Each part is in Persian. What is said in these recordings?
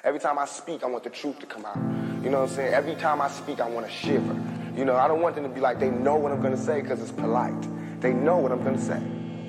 Every time I speak, I want the truth to come out. You know what I'm saying? Every time I speak, I want to shiver. You know, I don't want them to be like, they know what I'm going to say because it's polite. They know what I'm going to say.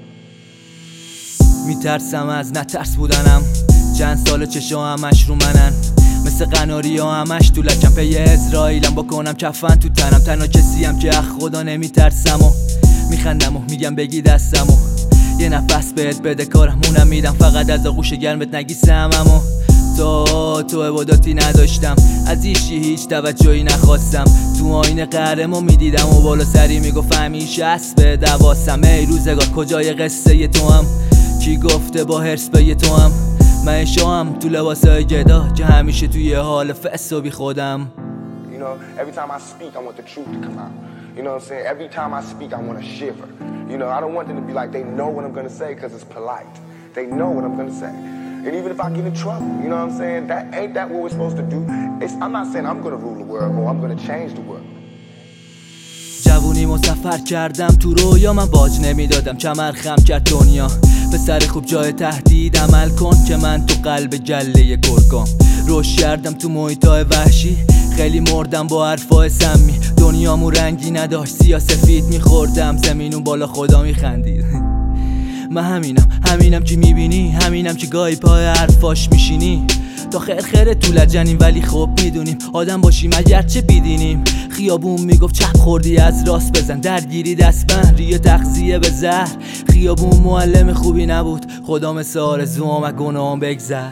میترسم از نترس بودنم، چند سال چشا همش رو منن، مثل قناری ها همش تو لکم، پی اسرائیلم بکنم کفن تو تنم. تنها کسیم که اخ خدا نمیترسم و میخندم و میگم بگی دستم و یه نفس بهت بده کارمونم میدم، فقط از آغوش گرمت نگیسم. اما تو عباداتی نداشتم، از هیچ توجهی نخواستم، تو آینه قهرمو میدیدم و بالا سری میگفت همیشه اسب دواسم. ای روزگار کجای قصه تو هم، کی گفته با هرس به تو هم، من شاهم تو لباسای گدا که همیشه توی حال فس و بی خودم. You know, every time I speak, I want the truth to come out. You know what I'm saying? Every time I speak, I want to shiver. You know, I don't want them to be like, they know what I'm going to say because it's polite. They know what I'm going to say. And even if I get in trouble, you know what I'm saying? Ain't that what we're supposed to do? I'm not saying I'm going to rule the world or I'm going to change the world. جوونیمو سفر کردم تو رویا، من باج نمیدادم کمر خم کرد دنیا. پسر خوب جای تهدید عمل کن که من تو قلب گله گرگام. رشد کردم تو محیطای وحشی، خیلی مردم با حرفای سمی. دنیامو رنگی نداشت، سیاسفید میخوردم، زمینون بالا خدا میخندید. من همینم که میبینی، همینم که گاهی پای حرفاش میشینی. تا خیر تو لجنیم ولی خب میدونیم آدم باشیم اگرچه بیدینیم. خیابون میگفت چپ خوردی از راست بزن، درگیری دستبند ریه تغذیه به زهر. خیابون معلم خوبی نبود، خدا مثل آرزوام و گناهام بگذر.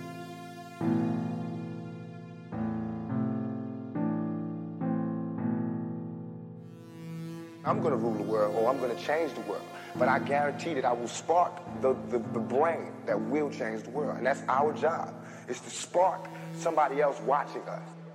I'm going to rule the world or I'm going to change the world. But I guarantee that I will spark the brain that will change the world. And that's our job, is to spark somebody else watching us.